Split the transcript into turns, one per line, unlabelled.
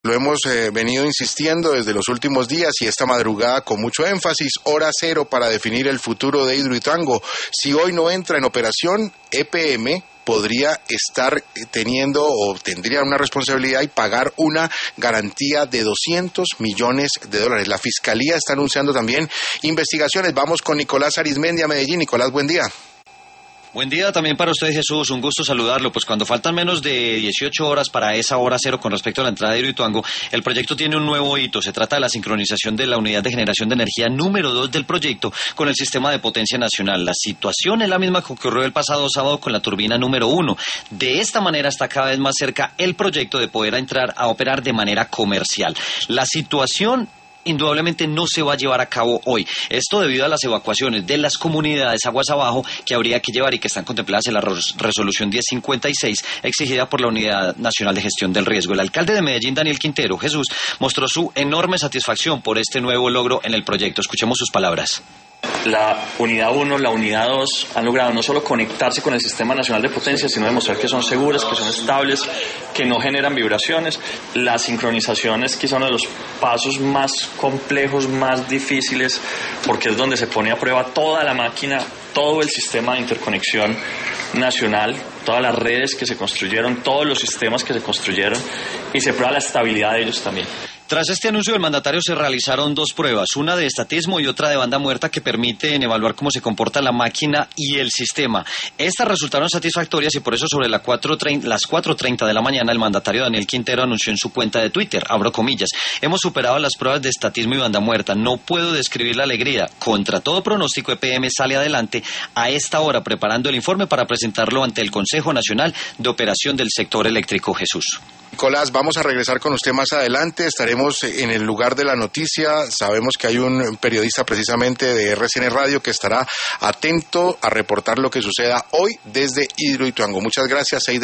Lo hemos venido insistiendo desde los últimos días y esta madrugada con mucho énfasis, hora cero para definir el futuro de Hidroituango. Si hoy no entra en operación, EPM podría estar teniendo o tendría una responsabilidad y pagar una garantía de $200 millones. La Fiscalía está anunciando también investigaciones. Vamos con Nicolás Arizmendi a Medellín. Nicolás, buen día.
Buen día también para usted, Jesús, un gusto saludarlo. Pues cuando faltan menos de 18 horas para esa hora cero con respecto a la entrada de Hidroituango, el proyecto tiene un nuevo hito. Se trata de la sincronización de la unidad de generación de energía número 2 del proyecto con el sistema de potencia nacional. La situación es la misma que ocurrió el pasado sábado con la turbina número 1. De esta manera está cada vez más cerca el proyecto de poder entrar a operar de manera comercial. La situación indudablemente no se va a llevar a cabo hoy. Esto debido a las evacuaciones de las comunidades aguas abajo que habría que llevar y que están contempladas en la resolución 1056 exigida por la Unidad Nacional de Gestión del Riesgo. El alcalde de Medellín, Daniel Quintero, Jesús, mostró su enorme satisfacción por este nuevo logro en el proyecto. Escuchemos sus palabras.
La unidad 1, la unidad 2 han logrado no solo conectarse con el Sistema Nacional de Potencia, sino demostrar que son seguras, que son estables, que no generan vibraciones. La sincronización es quizá uno de los pasos más complejos, más difíciles, porque es donde se pone a prueba toda la máquina, todo el sistema de interconexión nacional, todas las redes que se construyeron, todos los sistemas que se construyeron, y se prueba la estabilidad de ellos también.
Tras este anuncio del mandatario se realizaron dos pruebas, una de estatismo y otra de banda muerta que permiten evaluar cómo se comporta la máquina y el sistema. Estas resultaron satisfactorias y por eso sobre las 4:30 de la mañana el mandatario Daniel Quintero anunció en su cuenta de Twitter, abro comillas, hemos superado las pruebas de estatismo y banda muerta, no puedo describir la alegría, contra todo pronóstico EPM sale adelante a esta hora preparando el informe para presentarlo ante el Consejo Nacional de Operación del Sector Eléctrico. Jesús.
Nicolás, vamos a regresar con usted más adelante, estaremos en el lugar de la noticia, sabemos que hay un periodista precisamente de RCN Radio que estará atento a reportar lo que suceda hoy desde Hidroituango. Muchas gracias,